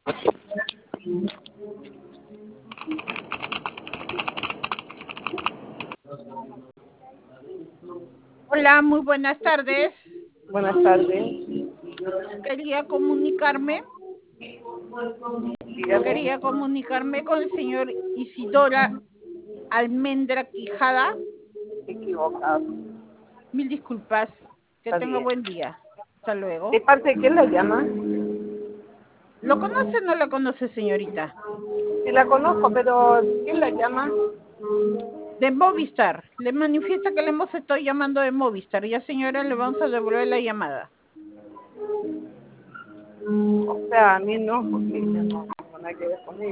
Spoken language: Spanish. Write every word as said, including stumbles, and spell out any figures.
Hola, muy buenas tardes. Buenas tardes. Quería comunicarme, Dígame. quería comunicarme con el señor Isidora Almendra Quijada. Equivocado. Mil disculpas. Que Está tenga bien. buen día. Hasta ¿De luego. parte de quién la llama? ¿Lo conoce o no la conoce, señorita? Sí la conozco, pero ¿quién la llama? De Movistar. Le manifiesta que le hemos estado llamando de Movistar. Ya, señora, le vamos a devolver la llamada. O sea, a mí no, porque yo no tengo nada que ver con ella.